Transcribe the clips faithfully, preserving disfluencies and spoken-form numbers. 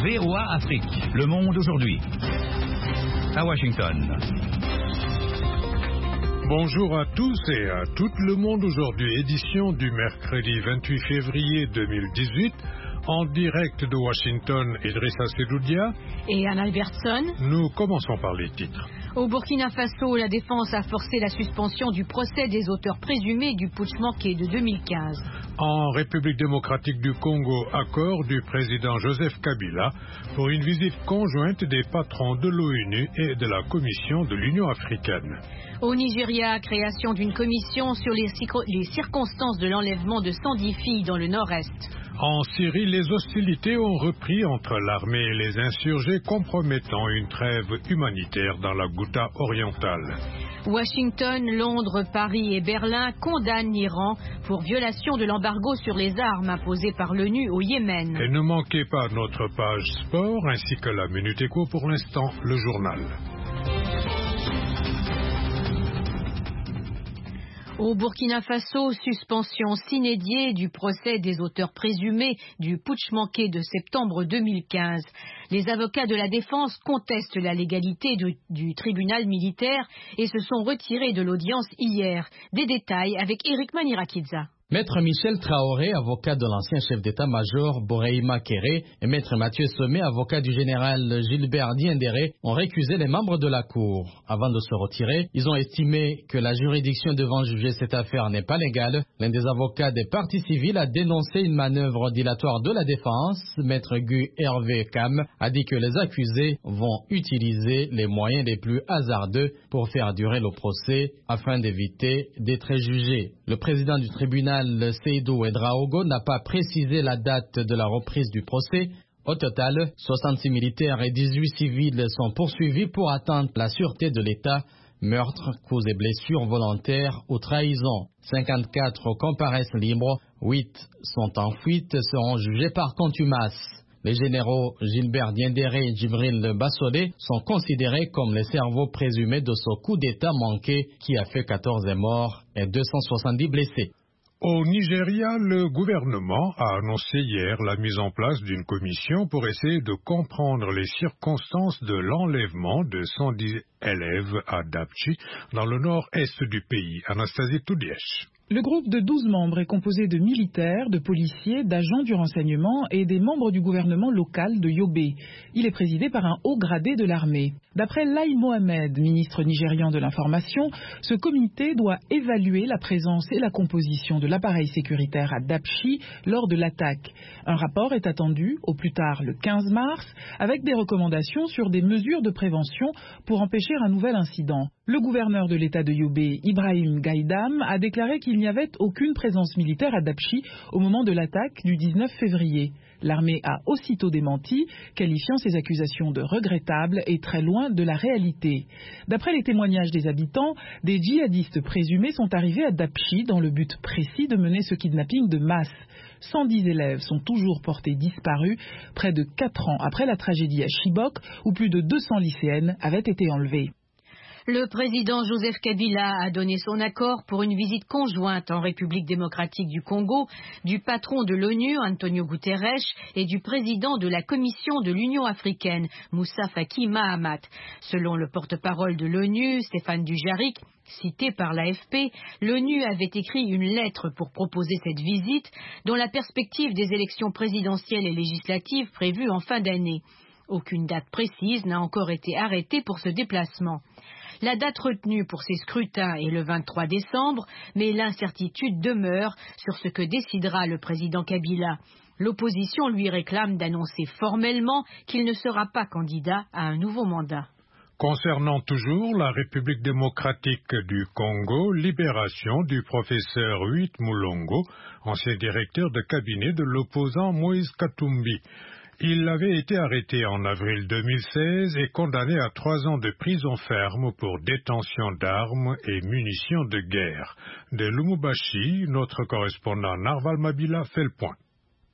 V O A Afrique. Le monde aujourd'hui. À Washington. Bonjour à tous et à tout le monde aujourd'hui, édition du mercredi vingt-huit février deux mille dix-huit, en direct de Washington, Idrissa Sedoudia et Anne Albertson. Nous commençons par les titres. Au Burkina Faso, la défense a forcé la suspension du procès des auteurs présumés du putsch manqué de deux mille quinze. En République démocratique du Congo, accord du président Joseph Kabila pour une visite conjointe des patrons de l'ONU et de la Commission de l'Union africaine. Au Nigeria, création d'une commission sur les, les circonstances de l'enlèvement de cent dix filles dans le nord-est. En Syrie, les hostilités ont repris entre l'armée et les insurgés, compromettant une trêve humanitaire dans la Ghouta orientale. Washington, Londres, Paris et Berlin condamnent l'Iran pour violation de l'embargo sur les armes imposé par l'ONU au Yémen. Et ne manquez pas notre page sport ainsi que la Minute Éco, pour l'instant, le journal. Au Burkina Faso, suspension sine die du procès des auteurs présumés du putsch manqué de septembre deux mille quinze. Les avocats de la défense contestent la légalité du, du tribunal militaire et se sont retirés de l'audience hier. Des détails avec Eric Manirakidza. Maître Michel Traoré, avocat de l'ancien chef d'état-major Boreima Kéré, et Maître Mathieu Sommet, avocat du général Gilbert Diendéré, ont récusé les membres de la Cour. Avant de se retirer, ils ont estimé que la juridiction devant juger cette affaire n'est pas légale. L'un des avocats des parties civiles a dénoncé une manœuvre dilatoire de la défense. Maître Gu Hervé Cam a dit que les accusés vont utiliser les moyens les plus hasardeux pour faire durer le procès afin d'éviter d'être jugés. Le président du tribunal, Seydou Ouedraogo, n'a pas précisé la date de la reprise du procès. Au total, soixante-six militaires et dix-huit civils sont poursuivis pour atteinte à la sûreté de l'État, meurtre, coups et blessures volontaires ou trahison. cinquante-quatre comparaissent libres, huit sont en fuite et seront jugés par contumace. Les généraux Gilbert Diendéré et Djibril Bassolé sont considérés comme les cerveaux présumés de ce coup d'État manqué qui a fait quatorze morts et deux cent soixante-dix blessés. Au Nigeria, le gouvernement a annoncé hier la mise en place d'une commission pour essayer de comprendre les circonstances de l'enlèvement de cent dix élèves à Dapchi, dans le nord-est du pays. Anastasie Toudièche. Le groupe de douze membres est composé de militaires, de policiers, d'agents du renseignement et des membres du gouvernement local de Yobe. Il est présidé par un haut gradé de l'armée. D'après Lai Mohamed, ministre nigérian de l'information, ce comité doit évaluer la présence et la composition de l'appareil sécuritaire à Dapchi lors de l'attaque. Un rapport est attendu au plus tard le quinze mars avec des recommandations sur des mesures de prévention pour empêcher un nouvel incident. Le gouverneur de l'État de Yobe, Ibrahim Gaïdam, a déclaré qu'il n'y avait aucune présence militaire à Dapchi au moment de l'attaque du dix-neuf février. L'armée a aussitôt démenti, qualifiant ces accusations de regrettables et très loin de la réalité. D'après les témoignages des habitants, des djihadistes présumés sont arrivés à Dapchi dans le but précis de mener ce kidnapping de masse. cent dix élèves sont toujours portés disparus, près de quatre ans après la tragédie à Chibok, où plus de deux cents lycéennes avaient été enlevées. Le président Joseph Kabila a donné son accord pour une visite conjointe en République démocratique du Congo du patron de l'ONU, Antonio Guterres, et du président de la Commission de l'Union africaine, Moussa Faki Mahamat. Selon le porte-parole de l'ONU, Stéphane Dujarric, cité par l'A F P, l'ONU avait écrit une lettre pour proposer cette visite dans la perspective des élections présidentielles et législatives prévues en fin d'année. Aucune date précise n'a encore été arrêtée pour ce déplacement. La date retenue pour ces scrutins est le vingt-trois décembre, mais l'incertitude demeure sur ce que décidera le président Kabila. L'opposition lui réclame d'annoncer formellement qu'il ne sera pas candidat à un nouveau mandat. Concernant toujours la République démocratique du Congo, libération du professeur Huit Moulongo, ancien directeur de cabinet de l'opposant Moïse Katumbi. Il avait été arrêté en avril deux mille seize et condamné à trois ans de prison ferme pour détention d'armes et munitions de guerre. De Lubumbashi, notre correspondant Narval Mabila fait le point.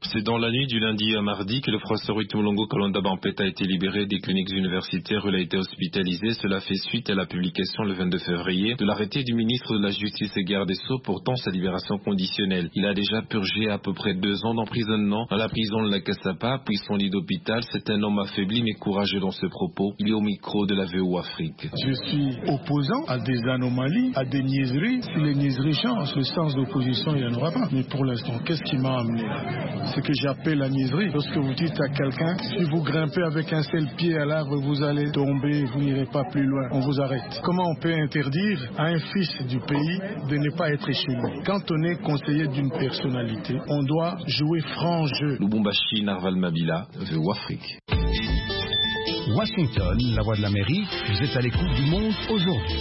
C'est dans la nuit du lundi à mardi que le professeur Huit Mulongo Kolonda Bampet a été libéré des cliniques universitaires où il a été hospitalisé. Cela fait suite à la publication le vingt-deux février de l'arrêté du ministre de la Justice et Garde des Sceaux portant sa libération conditionnelle. Il a déjà purgé à peu près deux ans d'emprisonnement dans la prison de la Kassapa, puis son lit d'hôpital. C'est un homme affaibli mais courageux dans ses propos. Il est au micro de la V O Afrique. Je suis opposant à des anomalies, à des niaiseries. Si les niaiseries changent, le sens d'opposition, il n'y en aura pas. Mais pour l'instant, qu'est-ce qui m'a amené là? Ce que j'appelle la niaiserie. Lorsque vous dites à quelqu'un, si vous grimpez avec un seul pied à l'arbre, vous allez tomber, vous n'irez pas plus loin, on vous arrête. Comment on peut interdire à un fils du pays de ne pas être chez lui? Quand on est conseiller d'une personnalité, on doit jouer franc jeu. Lubumbashi, Narval Mabila, V O Afrique. Washington, la voix de l'Amérique, vous êtes à l'écoute du monde aujourd'hui.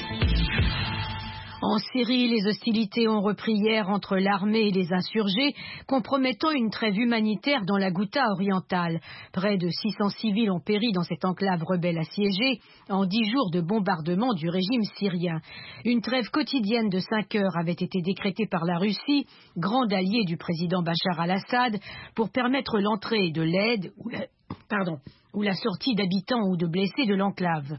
En Syrie, les hostilités ont repris hier entre l'armée et les insurgés, compromettant une trêve humanitaire dans la Ghouta orientale. Près de six cents civils ont péri dans cette enclave rebelle assiégée en dix jours de bombardement du régime syrien. Une trêve quotidienne de cinq heures avait été décrétée par la Russie, grande alliée du président Bachar al-Assad, pour permettre l'entrée de l'aide ou la, pardon, ou la sortie d'habitants ou de blessés de l'enclave.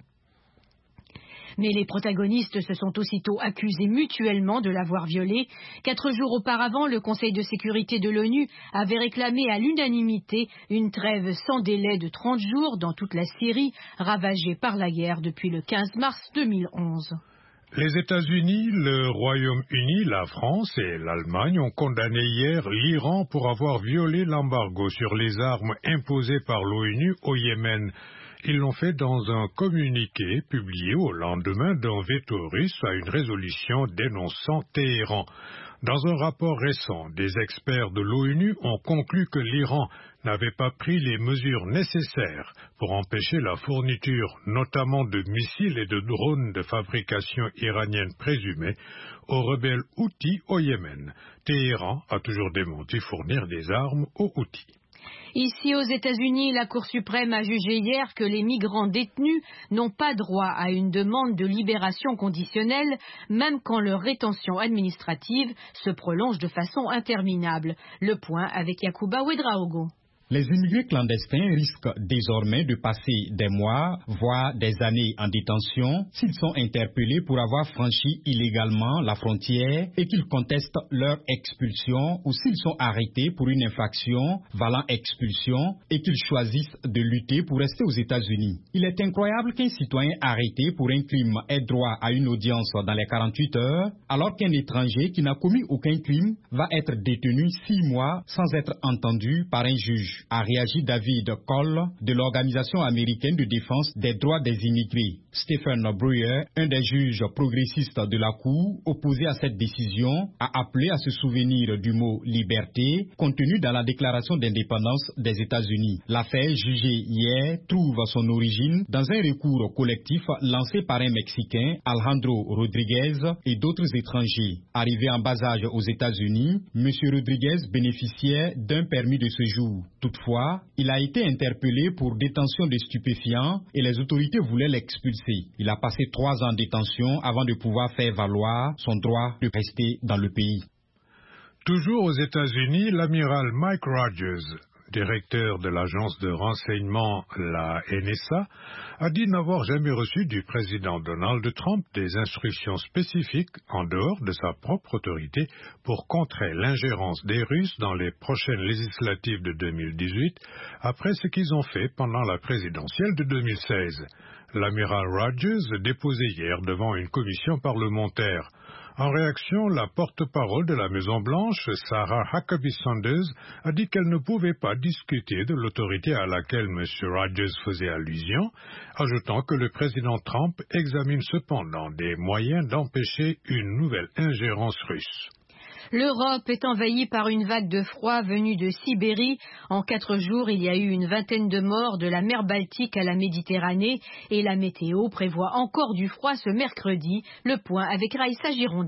Mais les protagonistes se sont aussitôt accusés mutuellement de l'avoir violée. Quatre jours auparavant, le Conseil de sécurité de l'ONU avait réclamé à l'unanimité une trêve sans délai de trente jours dans toute la Syrie, ravagée par la guerre depuis le quinze mars deux mille onze. Les États-Unis, le Royaume-Uni, la France et l'Allemagne ont condamné hier l'Iran pour avoir violé l'embargo sur les armes imposé par l'ONU au Yémen. Ils l'ont fait dans un communiqué publié au lendemain d'un veto russe à une résolution dénonçant Téhéran. Dans un rapport récent, des experts de l'ONU ont conclu que l'Iran n'avait pas pris les mesures nécessaires pour empêcher la fourniture, notamment de missiles et de drones de fabrication iranienne présumée, aux rebelles Houthis au Yémen. Téhéran a toujours démenti fournir des armes aux Houthis. Ici aux États-Unis, la Cour suprême a jugé hier que les migrants détenus n'ont pas droit à une demande de libération conditionnelle, même quand leur rétention administrative se prolonge de façon interminable. Le point avec Yacouba Ouedraogo. Les immigrés clandestins risquent désormais de passer des mois, voire des années en détention s'ils sont interpellés pour avoir franchi illégalement la frontière et qu'ils contestent leur expulsion ou s'ils sont arrêtés pour une infraction valant expulsion et qu'ils choisissent de lutter pour rester aux États-Unis. Il est incroyable qu'un citoyen arrêté pour un crime ait droit à une audience dans les quarante-huit heures, alors qu'un étranger qui n'a commis aucun crime va être détenu six mois sans être entendu par un juge, a réagi David Cole de l'Organisation américaine de défense des droits des immigrés. Stephen Brewer, un des juges progressistes de la Cour, opposé à cette décision, a appelé à se souvenir du mot « liberté » contenu dans la Déclaration d'indépendance des États-Unis. L'affaire jugée hier trouve son origine dans un recours collectif lancé par un Mexicain, Alejandro Rodriguez, et d'autres étrangers. Arrivé en bas âge aux États-Unis, M. Rodriguez bénéficiait d'un permis de séjour. Toutefois, il a été interpellé pour détention de stupéfiants et les autorités voulaient l'expulser. Il a passé trois ans en détention avant de pouvoir faire valoir son droit de rester dans le pays. Toujours aux États-Unis, l'amiral Mike Rogers, directeur de l'agence de renseignement, la N S A, a dit n'avoir jamais reçu du président Donald Trump des instructions spécifiques en dehors de sa propre autorité pour contrer l'ingérence des Russes dans les prochaines législatives de deux mille dix-huit, après ce qu'ils ont fait pendant la présidentielle de deux mille seize. L'amiral Rogers déposait hier devant une commission parlementaire. En réaction, la porte-parole de la Maison-Blanche, Sarah Huckabee Sanders, a dit qu'elle ne pouvait pas discuter de l'autorité à laquelle M. Rogers faisait allusion, ajoutant que le président Trump examine cependant des moyens d'empêcher une nouvelle ingérence russe. L'Europe est envahie par une vague de froid venue de Sibérie. En quatre jours, il y a eu une vingtaine de morts de la mer Baltique à la Méditerranée et la météo prévoit encore du froid ce mercredi. Le point avec Raïssa Girondin.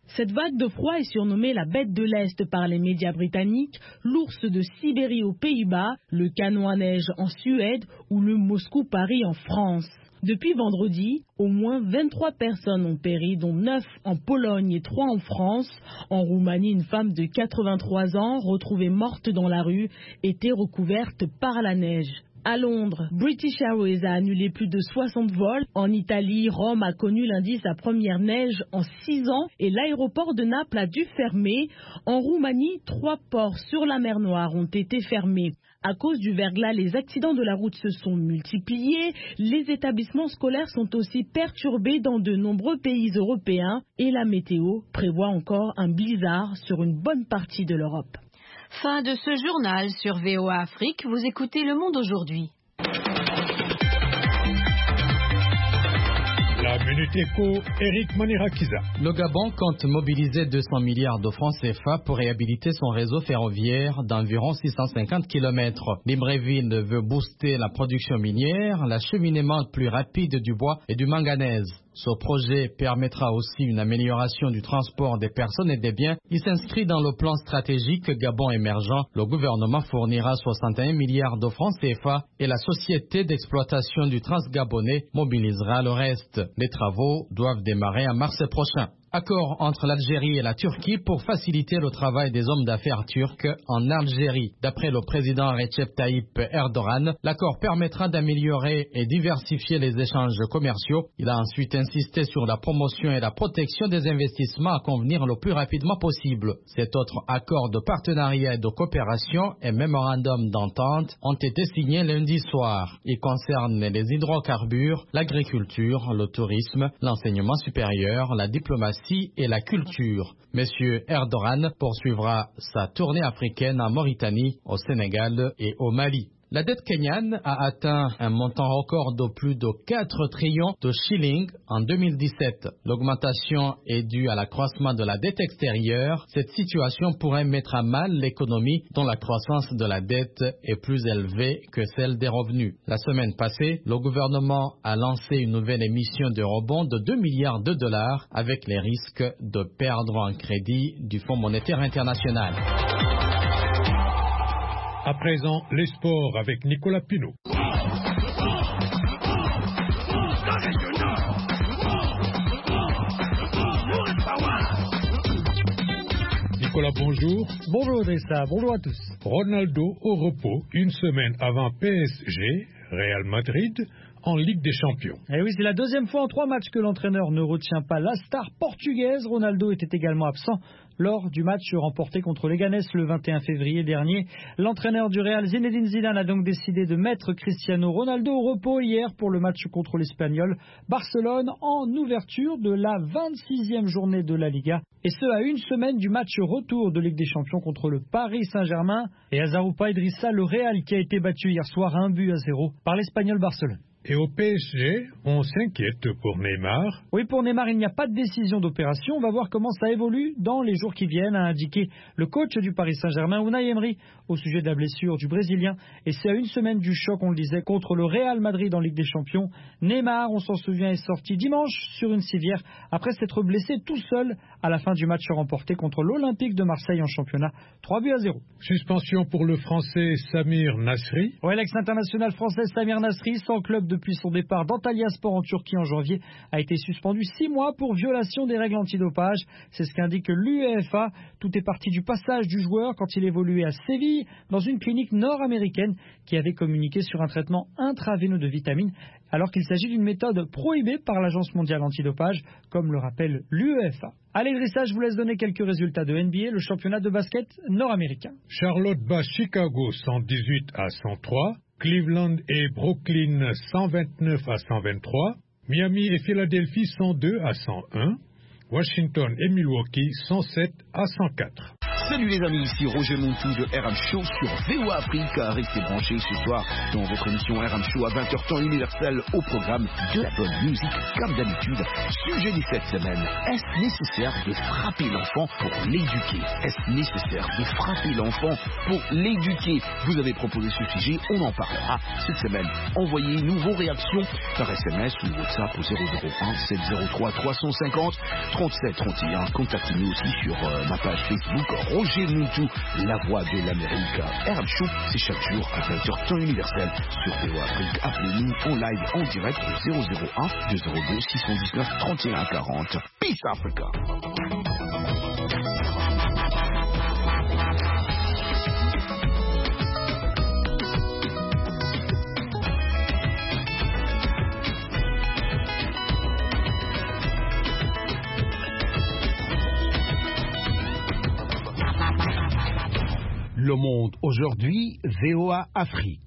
Cette vague de froid est surnommée la bête de l'Est par les médias britanniques, l'ours de Sibérie aux Pays-Bas, le canon à neige en Suède ou le Moscou-Paris en France. Depuis vendredi, au moins vingt-trois personnes ont péri, dont neuf en Pologne et trois en France. En Roumanie, une femme de quatre-vingt-trois ans, retrouvée morte dans la rue, était recouverte par la neige. À Londres, British Airways a annulé plus de soixante vols. En Italie, Rome a connu lundi sa première neige en six ans et l'aéroport de Naples a dû fermer. En Roumanie, trois ports sur la mer Noire ont été fermés. À cause du verglas, les accidents de la route se sont multipliés. Les établissements scolaires sont aussi perturbés dans de nombreux pays européens et la météo prévoit encore un blizzard sur une bonne partie de l'Europe. Fin de ce journal sur V O A Afrique. Vous écoutez Le Monde aujourd'hui. La Minute Éco, Eric Manirakiza. Le Gabon compte mobiliser deux cents milliards de francs C F A pour réhabiliter son réseau ferroviaire d'environ six cent cinquante kilomètres. Libreville veut booster la production minière, l'acheminement plus rapide du bois et du manganèse. Ce projet permettra aussi une amélioration du transport des personnes et des biens. Il s'inscrit dans le plan stratégique Gabon émergent. Le gouvernement fournira soixante et un milliards de francs C F A et la société d'exploitation du Transgabonais mobilisera le reste. Les travaux doivent démarrer en mars prochain. Accord entre l'Algérie et la Turquie pour faciliter le travail des hommes d'affaires turcs en Algérie. D'après le président Recep Tayyip Erdogan, l'accord permettra d'améliorer et diversifier les échanges commerciaux. Il a ensuite insisté sur la promotion et la protection des investissements à convenir le plus rapidement possible. Cet autre accord de partenariat et de coopération et mémorandum d'entente ont été signés lundi soir. Ils concernent les hydrocarbures, l'agriculture, le tourisme, l'enseignement supérieur, la diplomatie et la culture. Monsieur Erdogan poursuivra sa tournée africaine en Mauritanie, au Sénégal et au Mali. La dette kenyane a atteint un montant record de plus de quatre trillions de shillings en deux mille dix-sept. L'augmentation est due à l'accroissement de la dette extérieure. Cette situation pourrait mettre à mal l'économie dont la croissance de la dette est plus élevée que celle des revenus. La semaine passée, le gouvernement a lancé une nouvelle émission de rebond de deux milliards de dollars avec les risques de perdre en crédit du Fonds monétaire international. À présent, les sports avec Nicolas Pinault. Nicolas, bonjour. Bonjour Odessa, bonjour à tous. Ronaldo au repos une semaine avant P S G, Real Madrid, en Ligue des Champions. Et oui, c'est la deuxième fois en trois matchs que l'entraîneur ne retient pas la star portugaise. Ronaldo était également absent lors du match remporté contre Leganés le vingt et un février dernier. L'entraîneur du Real, Zinedine Zidane, a donc décidé de mettre Cristiano Ronaldo au repos hier pour le match contre l'Espagnol Barcelone en ouverture de la vingt-sixième journée de la Liga. Et ce, à une semaine du match retour de Ligue des Champions contre le Paris Saint-Germain. Et Azaroupa Idrissa, le Real qui a été battu hier soir un but à zéro par l'Espagnol Barcelone. Et au P S G, on s'inquiète pour Neymar. Oui, pour Neymar, il n'y a pas de décision d'opération. On va voir comment ça évolue dans les jours qui viennent, a indiqué le coach du Paris Saint-Germain, Unai Emery, au sujet de la blessure du Brésilien. Et c'est à une semaine du choc, on le disait, contre le Real Madrid en Ligue des Champions. Neymar, on s'en souvient, est sorti dimanche sur une civière après s'être blessé tout seul à la fin du match remporté contre l'Olympique de Marseille en championnat. trois buts à zéro. Suspension pour le Français Samir Nasri. Oui, l'ex-international français Samir Nasri, sans club depuis son départ d'Antalyaspor en Turquie en janvier, a été suspendu six mois pour violation des règles antidopage. C'est ce qu'indique l'UEFA. Tout est parti du passage du joueur quand il évoluait à Séville dans une clinique nord-américaine qui avait communiqué sur un traitement intraveineux de vitamines alors qu'il s'agit d'une méthode prohibée par l'Agence mondiale antidopage, comme le rappelle l'UEFA. Allez, Drissa, je vous laisse donner quelques résultats de N B A, le championnat de basket nord-américain. Charlotte bat Chicago cent dix-huit à cent trois. Cleveland et Brooklyn cent vingt-neuf à cent vingt-trois, Miami et Philadelphie cent deux à cent un, Washington et Milwaukee cent sept à cent quatre. Salut les amis, ici Roger Montou de R M Show sur V O A Afrique. Restez branchés ce soir dans votre émission R M Show à vingt heures temps universel au programme de la bonne musique comme d'habitude. Sujet de cette semaine, est-ce nécessaire de frapper l'enfant pour l'éduquer? Est-ce nécessaire de frapper l'enfant pour l'éduquer? Vous avez proposé ce sujet, on en parlera cette semaine. Envoyez-nous vos réactions par S M S ou WhatsApp au zéro zéro un sept zéro trois trois cent cinquante trente-sept trente et un. Contactez-nous aussi sur euh, ma page Facebook Roger Montou, la voix de l'Amérique. R M Show, c'est chaque jour à vingt heures temps universel sur V O A Afrique. Appelez-nous en live en direct au zéro zéro un deux zéro deux six un neuf trente et un quarante. Peace Africa. Le Monde aujourd'hui, V O A Afrique.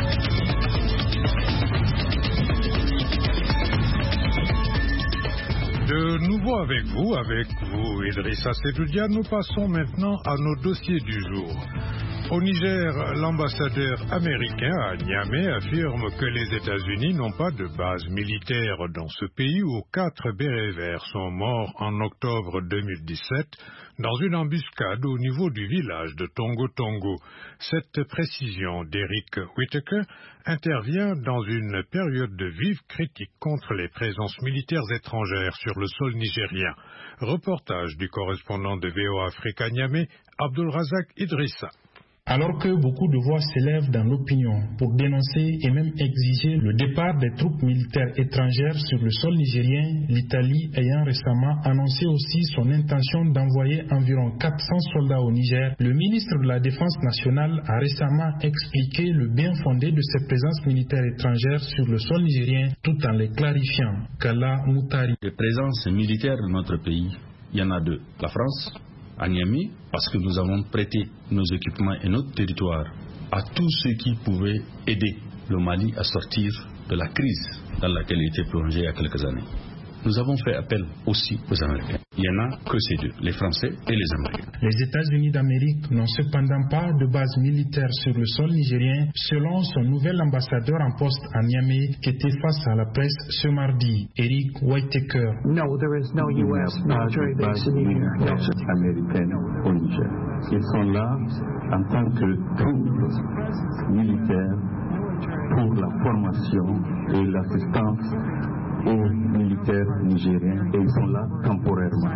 De nouveau avec vous, avec vous, Idrissa Sedoudia, nous passons maintenant à nos dossiers du jour. Au Niger, l'ambassadeur américain à Niamey affirme que les États-Unis n'ont pas de base militaire dans ce pays où quatre bérets verts sont morts en octobre deux mille dix-sept dans une embuscade au niveau du village de Tongo Tongo. Cette précision d'Eric Whitaker intervient dans une période de vive critique contre les présences militaires étrangères sur le sol nigérien. Reportage du correspondant de V O A Afrique à Niamey, Abdulrazak Idrissa. Alors que beaucoup de voix s'élèvent dans l'opinion pour dénoncer et même exiger le départ des troupes militaires étrangères sur le sol nigérien, l'Italie ayant récemment annoncé aussi son intention d'envoyer environ quatre cents soldats au Niger, le ministre de la Défense nationale a récemment expliqué le bien fondé de ces présences militaires étrangères sur le sol nigérien tout en les clarifiant. Kala Moutari. Les présences militaires de notre pays, il y en a deux. La France, à Niamey, parce que nous avons prêté nos équipements et notre territoire à tous ceux qui pouvaient aider le Mali à sortir de la crise dans laquelle il était plongé il y a quelques années. Nous avons fait appel aussi aux Américains. Il n'y en a que ces deux, les Français et les Américains. Les États-Unis d'Amérique n'ont cependant pas de base militaire sur le sol nigérien, selon son nouvel ambassadeur en poste à Niamey, qui était face à la presse ce mardi, Eric Whitaker. No, there is no U S military base in Niger. Américaine au Niger. Ils sont là en tant que troupes militaires pour la formation et l'assistance aux militaires nigériens et ils sont là temporairement.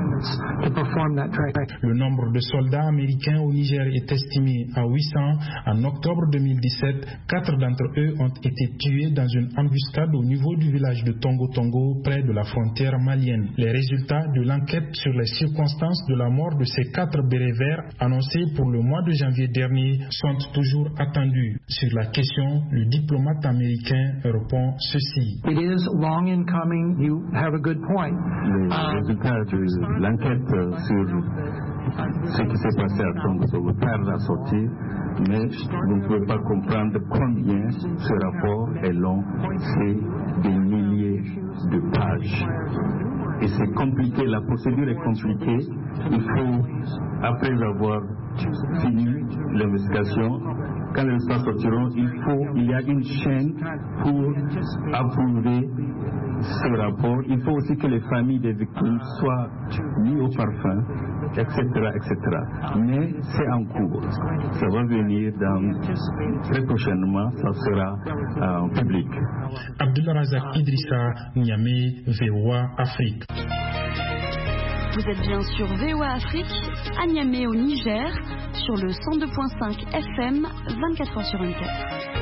Le nombre de soldats américains au Niger est estimé à huit cents. En octobre deux mille dix-sept, quatre d'entre eux ont été tués dans une embuscade au niveau du village de Tongo Tongo, près de la frontière malienne. Les résultats de l'enquête sur les circonstances de la mort de ces quatre bérets verts, annoncés pour le mois de janvier dernier, sont toujours attendus. Sur la question, le diplomate américain répond ceci. It is long in coming. You have a good point. Les résultats de l'enquête sur ce qui s'est passé à Tongo Tongo tardent à sortir, mais vous ne pouvez pas comprendre combien ce rapport est long. C'est des milliers de pages. Et c'est compliqué, la procédure est compliquée. Il faut, après avoir fini l'investigation, quand les résultats sortiront, il faut, il y a une chaîne pour approuver ce rapport. Il faut aussi que les familles des victimes soient mises au parfum, et cetera, et cetera. Mais c'est en cours. Ça va venir dans, très prochainement, ça sera euh, en public. Abdulrazak Idrissa, Niamey, V O A Afrique. Vous êtes bien sur V O A Afrique, à Niamey au Niger, sur le cent deux virgule cinq F M, vingt-quatre heures sur vingt-quatre.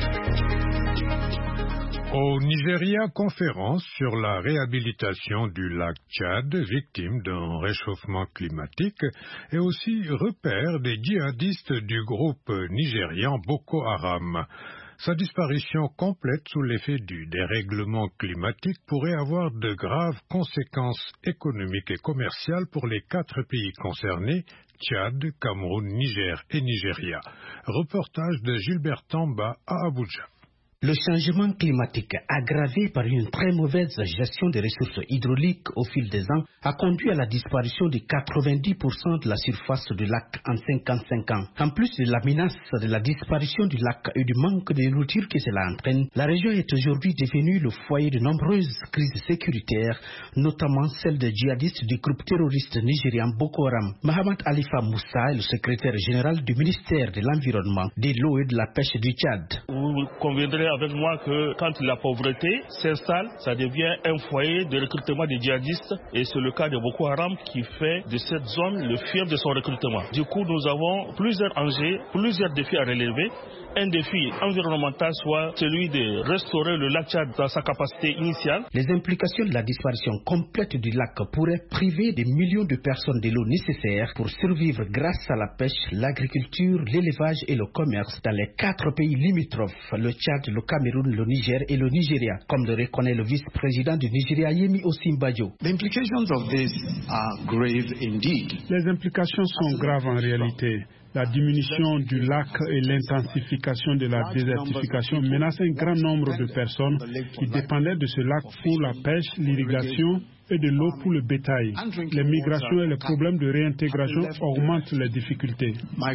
Au Nigeria, conférence sur la réhabilitation du lac Tchad, victime d'un réchauffement climatique, et aussi repère des djihadistes du groupe nigérian Boko Haram. Sa disparition complète sous l'effet du dérèglement climatique pourrait avoir de graves conséquences économiques et commerciales pour les quatre pays concernés, Tchad, Cameroun, Niger et Nigeria. Reportage de Gilbert Tamba à Abuja. Le changement climatique, aggravé par une très mauvaise gestion des ressources hydrauliques au fil des ans, a conduit à la disparition de quatre-vingt-dix pour cent de la surface du lac en cinquante-cinq ans. En plus de la menace de la disparition du lac et du manque de nourriture que cela entraîne, la région est aujourd'hui devenue le foyer de nombreuses crises sécuritaires, notamment celle des djihadistes du groupe terroriste nigérian Boko Haram. Mohamed Alifa Moussa est le secrétaire général du ministère de l'Environnement, de l'eau et de la pêche du Tchad. Vous conviendrez avec moi que quand la pauvreté s'installe, ça devient un foyer de recrutement des djihadistes et c'est le cas de Boko Haram qui fait de cette zone le fief de son recrutement. Du coup, nous avons plusieurs enjeux, plusieurs défis à relever. Un défi environnemental soit celui de restaurer le lac Tchad dans sa capacité initiale. Les implications de la disparition complète du lac pourraient priver des millions de personnes de l'eau nécessaire pour survivre grâce à la pêche, l'agriculture, l'élevage et le commerce dans les quatre pays limitrophes, le Tchad, le Cameroun, le Niger et le Nigeria, comme le reconnaît le vice-président du Nigeria, Yemi Osinbajo. The implications of this are grave indeed. Les implications sont graves en réalité. La diminution du lac et l'intensification de la désertification menacent un grand nombre de personnes qui dépendaient de ce lac pour la pêche, l'irrigation et de l'eau pour le bétail. Les migrations et les problèmes de réintégration augmentent les difficultés.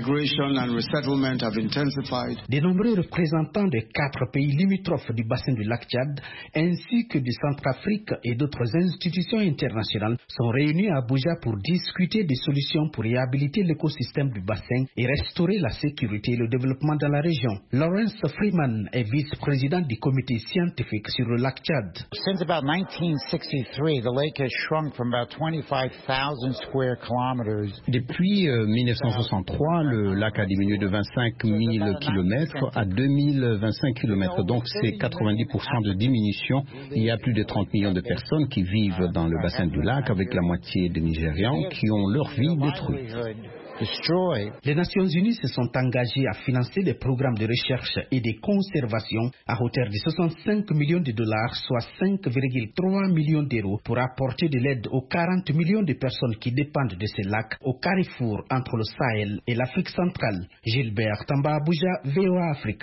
De nombreux représentants des quatre pays limitrophes du bassin du lac Tchad, ainsi que de Centrafrique et d'autres institutions internationales, sont réunis à Abuja pour discuter des solutions pour réhabiliter l'écosystème du bassin et restaurer la sécurité et le développement dans la région. Lawrence Freeman est vice-président du comité scientifique sur le lac Tchad. Since about nineteen sixty-three, the lake has shrunk from about twenty-five thousand square kilometers. Depuis euh, mille neuf cent soixante-trois, le lac a diminué de vingt-cinq mille kilomètres à deux mille vingt-cinq kilomètres. Donc c'est quatre-vingt-dix pour cent de diminution. Il y a plus de trente millions de personnes qui vivent dans le bassin du lac, avec la moitié des Nigérians qui ont leur vie détruite. Les Nations Unies se sont engagées à financer des programmes de recherche et de conservation à hauteur de soixante-cinq millions de dollars, soit cinq virgule trois millions d'euros, pour apporter de l'aide aux quarante millions de personnes qui dépendent de ces lacs au carrefour entre le Sahel et l'Afrique centrale. Gilbert Tamba, Abuja, V O A Afrique.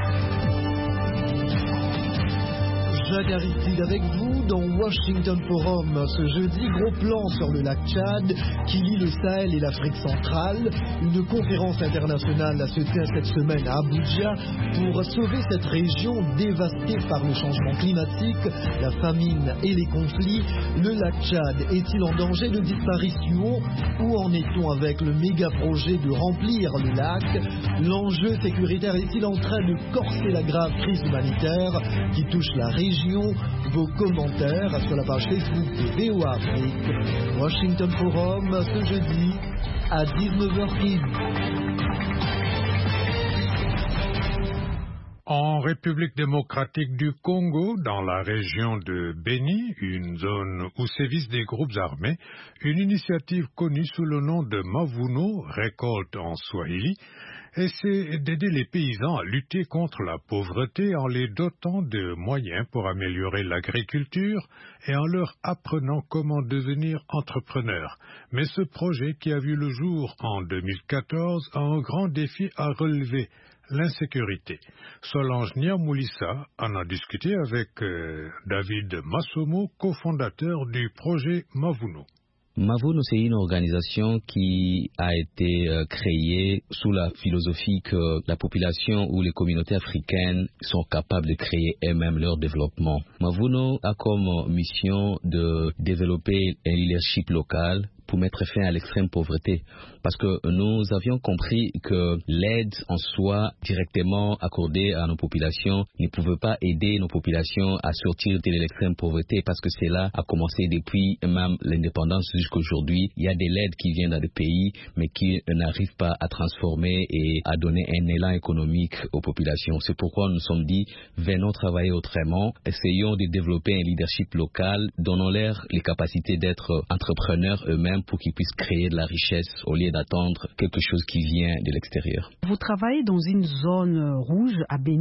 Jacques Aristide avec vous dans Washington Forum. Ce jeudi, gros plan sur le lac Tchad qui lie le Sahel et l'Afrique centrale. Une conférence internationale se tient cette semaine à Abuja pour sauver cette région dévastée par le changement climatique, la famine et les conflits. Le lac Tchad est-il en danger de disparition? Où en est-on avec le méga projet de remplir le lac? L'enjeu sécuritaire est-il en train de corser la grave crise humanitaire qui touche la région? Vos commentaires sur la page Facebook de V O A Afrique. Washington Forum ce jeudi à dix-neuf heures quinze. En République démocratique du Congo, dans la région de Beni, une zone où sévissent des groupes armés, une initiative connue sous le nom de Mavuno, récolte en Swahili, essaie d'aider les paysans à lutter contre la pauvreté en les dotant de moyens pour améliorer l'agriculture et en leur apprenant comment devenir entrepreneurs. Mais ce projet, qui a vu le jour en deux mille quatorze, a un grand défi à relever: l'insécurité. Solange Niamoulissa en a discuté avec euh, David Massomo, cofondateur du projet Mavuno. Mavuno, c'est une organisation qui a été euh, créée sous la philosophie que la population ou les communautés africaines sont capables de créer elles-mêmes leur développement. Mavuno a comme mission de développer un leadership local pour mettre fin à l'extrême pauvreté. Parce que nous avions compris que l'aide en soi directement accordée à nos populations ne pouvait pas aider nos populations à sortir de l'extrême pauvreté, parce que cela a commencé depuis même l'indépendance jusqu'à aujourd'hui. Il y a des aides qui viennent dans des pays mais qui n'arrivent pas à transformer et à donner un élan économique aux populations. C'est pourquoi nous nous sommes dit, venons travailler autrement, essayons de développer un leadership local, donnons-leur les capacités d'être entrepreneurs eux-mêmes pour qu'ils puissent créer de la richesse au lieu d'attendre quelque chose qui vient de l'extérieur. Vous travaillez dans une zone rouge à Beni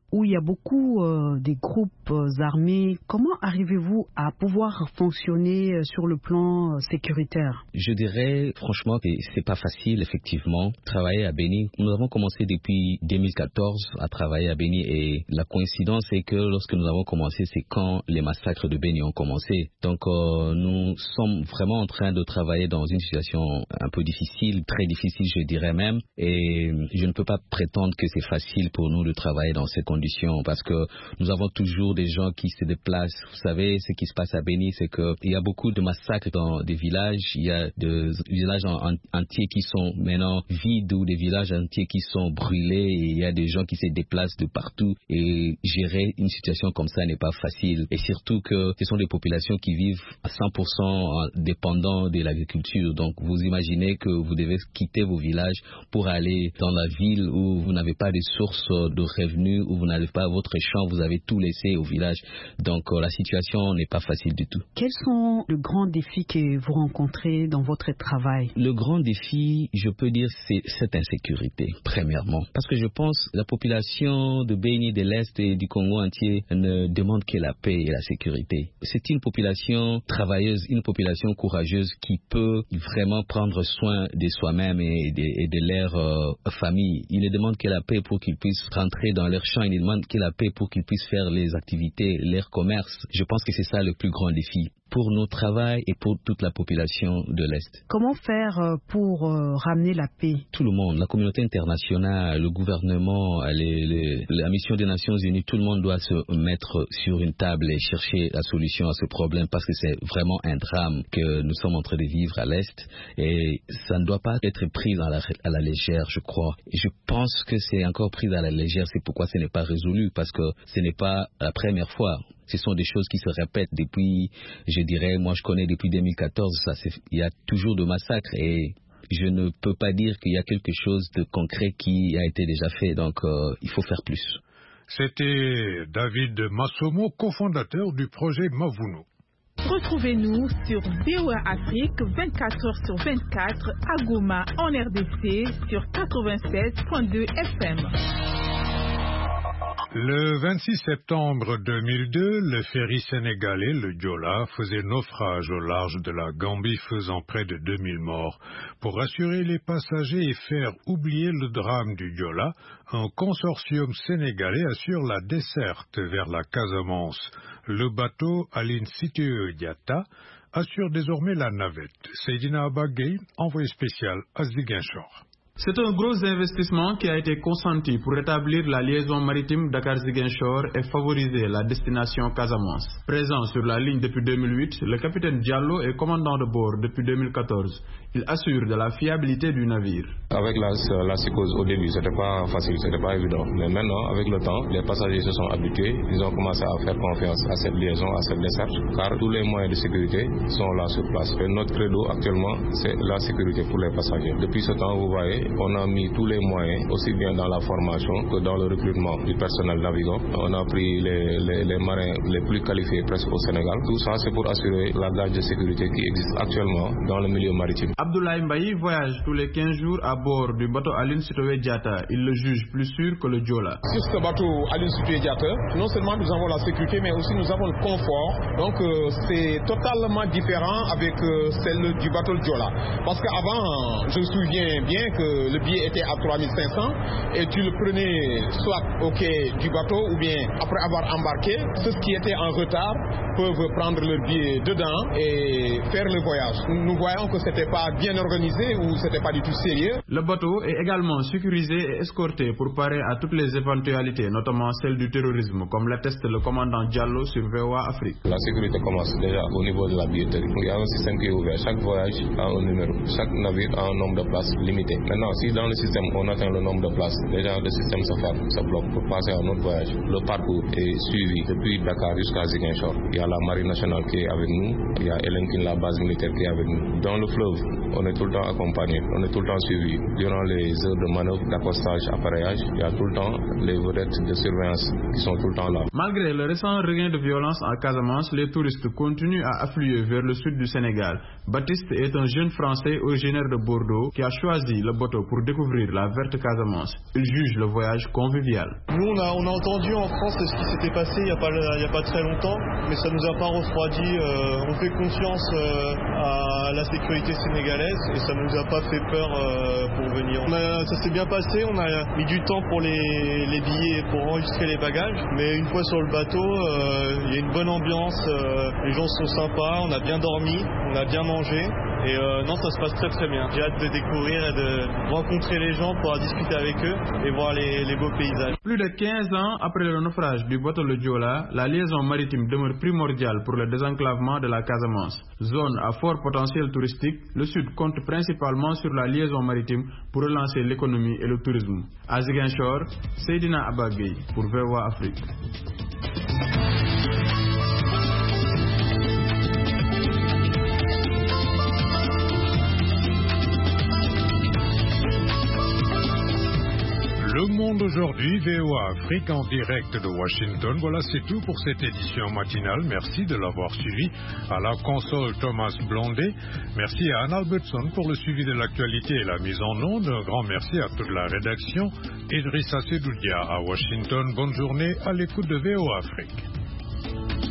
où il y a beaucoup euh, des groupes euh, armés. Comment arrivez-vous à pouvoir fonctionner euh, sur le plan euh, sécuritaire? Je dirais franchement que c'est pas facile effectivement. Travailler à Béni, nous avons commencé depuis deux mille quatorze à travailler à Béni et la coïncidence est que lorsque nous avons commencé, c'est quand les massacres de Béni ont commencé. Donc euh, nous sommes vraiment en train de travailler dans une situation un peu difficile, très difficile je dirais même, et je ne peux pas prétendre que c'est facile pour nous de travailler dans ces conditions parce que nous avons toujours des gens qui se déplacent. Vous savez, ce qui se passe à Béni, c'est qu'il y a beaucoup de massacres dans des villages, il y a des villages en, en, entiers qui sont maintenant vides ou des villages entiers qui sont brûlés et il y a des gens qui se déplacent de partout et gérer une situation comme ça n'est pas facile et surtout que ce sont des populations qui vivent à cent pour cent dépendants de l'agriculture. Donc vous imaginez que vous devez quitter vos villages pour aller dans la ville où vous n'avez pas de source de revenus, où vous n'avez pas votre champ, vous avez tout laissé au village. Donc euh, la situation n'est pas facile du tout. Quels sont les grands défis que vous rencontrez dans votre travail? Le grand défi, je peux dire, c'est cette insécurité, premièrement. Parce que je pense que la population de Béni, de l'Est et du Congo entier ne demande que la paix et la sécurité. C'est une population travailleuse, une population courageuse qui peut vraiment prendre soin de soi-même et de, et de leur euh, famille. Ils ne demandent que la paix pour qu'ils puissent rentrer dans leur champ, ils ne demandent que la paix pour qu'ils puissent faire les activités, leur commerce. Je pense que c'est ça le plus grand défi pour nos travail et pour toute la population de l'Est. Comment faire pour euh, ramener la paix? Tout le monde, la communauté internationale, le gouvernement, les, les, la mission des Nations Unies, tout le monde doit se mettre sur une table et chercher la solution à ce problème parce que c'est vraiment un drame que nous sommes en train de vivre à l'Est et ça ne doit pas être pris à la, à la légère, je crois. Et je pense que c'est encore pris à la légère, c'est pourquoi ce n'est pas résolu parce que ce n'est pas la première fois. Ce sont des choses qui se répètent depuis, je dirais, moi je connais depuis deux mille quatorze, ça, il y a toujours de massacres et je ne peux pas dire qu'il y a quelque chose de concret qui a été déjà fait, donc euh, il faut faire plus. C'était David Massomo, cofondateur du projet Mavuno. Retrouvez-nous sur V O A Afrique vingt-quatre heures sur vingt-quatre à Goma en R D C sur quatre-vingt-sept virgule deux F M. Le vingt-six septembre deux mille deux, le ferry sénégalais, le Joola, faisait naufrage au large de la Gambie, faisant près de deux mille morts. Pour rassurer les passagers et faire oublier le drame du Joola, un consortium sénégalais assure la desserte vers la Casamance. Le bateau Aline Sitoé Diatta assure désormais la navette. Seydina Abagay, envoyé spécial à Ziguinchor. C'est un gros investissement qui a été consenti pour rétablir la liaison maritime Dakar-Ziguinchor et favoriser la destination Casamance. Présent sur la ligne depuis deux mille huit, le capitaine Diallo est commandant de bord depuis deux mille quatorze. Il assure de la fiabilité du navire. Avec la, la psychose au début, c'était pas facile, c'était pas évident. Mais maintenant, avec le temps, les passagers se sont habitués. Ils ont commencé à faire confiance à cette liaison, à cette desserte, car tous les moyens de sécurité sont là sur place. Et notre credo actuellement, c'est la sécurité pour les passagers. Depuis ce temps, vous voyez, on a mis tous les moyens, aussi bien dans la formation que dans le recrutement du personnel navigant. On a pris les, les, les marins les plus qualifiés presque au Sénégal. Tout ça, c'est pour assurer la gage de sécurité qui existe actuellement dans le milieu maritime. Abdoulaye Mbaye voyage tous les quinze jours à bord du bateau Aline Sitoé Diatta. Il le juge plus sûr que le Joola. Sur ce bateau Aline Sitoé Diatta, non seulement nous avons la sécurité, mais aussi nous avons le confort. Donc euh, c'est totalement différent avec euh, celle du bateau Joola. Parce qu'avant, je me souviens bien que le billet était à trois mille cinq cents et tu le prenais soit au quai du bateau ou bien après avoir embarqué. Ceux qui étaient en retard peuvent prendre leur billet dedans et faire le voyage. Nous voyons que c'était pas bien organisé ou c'était pas du tout sérieux. Le bateau est également sécurisé et escorté pour parer à toutes les éventualités, notamment celle du terrorisme, comme l'atteste le commandant Diallo sur V O A Afrique. La sécurité commence déjà au niveau de la billetterie. Il y a un système qui est ouvert. Chaque voyage a un numéro. Chaque navire a un nombre de places limité. Maintenant, si dans le système on atteint le nombre de places, déjà le système se ferme, se bloque pour passer à un autre voyage. Le parcours est suivi depuis Dakar jusqu'à Ziguinchor. Il y a la marine nationale qui est avec nous, il y a Elenkin, la base militaire qui est avec nous. Dans le fleuve, on est tout le temps accompagné, on est tout le temps suivi. Durant les heures de manœuvre, d'accostage, appareillage, il y a tout le temps les vedettes de surveillance qui sont tout le temps là. Malgré le récent regain de violence en Casamance, les touristes continuent à affluer vers le sud du Sénégal. Baptiste est un jeune Français originaire de Bordeaux qui a choisi le bateau bateau pour découvrir la verte Casamance. Ils jugent le voyage convivial. Nous, on a, on a entendu en France ce qui s'était passé il n'y a, a pas très longtemps, mais ça ne nous a pas refroidi. Euh, on fait confiance euh, à la sécurité sénégalaise et ça ne nous a pas fait peur euh, pour venir. On a, ça s'est bien passé, on a mis du temps pour les, les billets, pour enregistrer les bagages, mais une fois sur le bateau, euh, il y a une bonne ambiance, euh, les gens sont sympas, on a bien dormi, on a bien mangé. Et euh, non, ça se passe très très bien. J'ai hâte de découvrir et de rencontrer les gens, pouvoir discuter avec eux et voir les, les beaux paysages. Plus de quinze ans après le naufrage du bateau le Joola, la liaison maritime demeure primordiale pour le désenclavement de la Casamance. Zone à fort potentiel touristique, le Sud compte principalement sur la liaison maritime pour relancer l'économie et le tourisme. À Ziguinchor, Seydina Abagay pour V O A Afrique. Le Monde aujourd'hui, V O A Afrique en direct de Washington. Voilà, c'est tout pour cette édition matinale. Merci de l'avoir suivi. À la console, Thomas Blondet. Merci à Anne Albertson pour le suivi de l'actualité et la mise en onde. Un grand merci à toute la rédaction. Idrissa Sedoudia à Washington. Bonne journée à l'écoute de V O A Afrique.